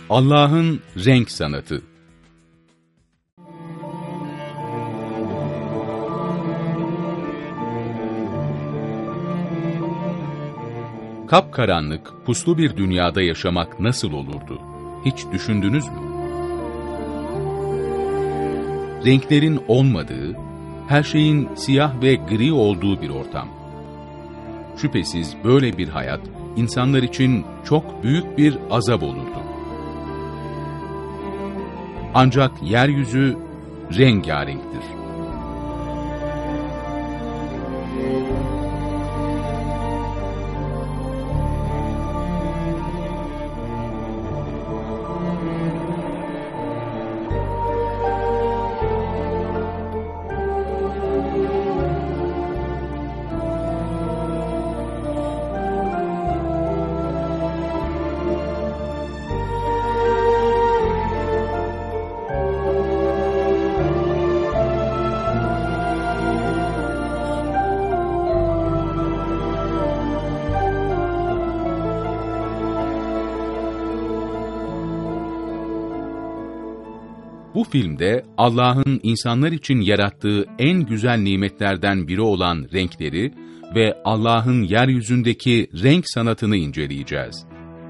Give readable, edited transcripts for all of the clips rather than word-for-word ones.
Allah'ın renk sanatı. Kapkaranlık, puslu bir dünyada yaşamak nasıl olurdu? Hiç düşündünüz mü? Renklerin olmadığı, her şeyin siyah ve gri olduğu bir ortam. Şüphesiz böyle bir hayat, insanlar için çok büyük bir azap olurdu. Ancak yeryüzü rengarenktir. Bu filmde Allah'ın insanlar için yarattığı en güzel nimetlerden biri olan renkleri ve Allah'ın yeryüzündeki renk sanatını inceleyeceğiz.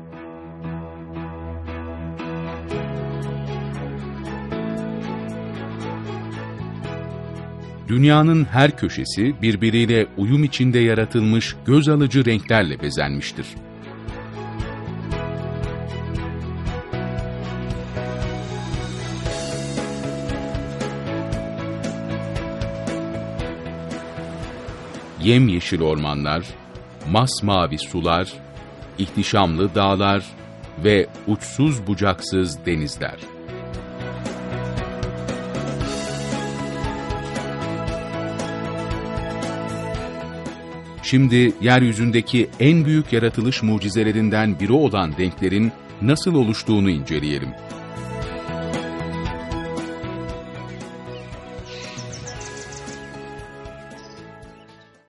Dünyanın her köşesi birbiriyle uyum içinde yaratılmış göz alıcı renklerle bezenmiştir. Yemyeşil ormanlar, masmavi sular, ihtişamlı dağlar ve uçsuz bucaksız denizler. Şimdi yeryüzündeki en büyük yaratılış mucizelerinden biri olan renklerin nasıl oluştuğunu inceleyelim.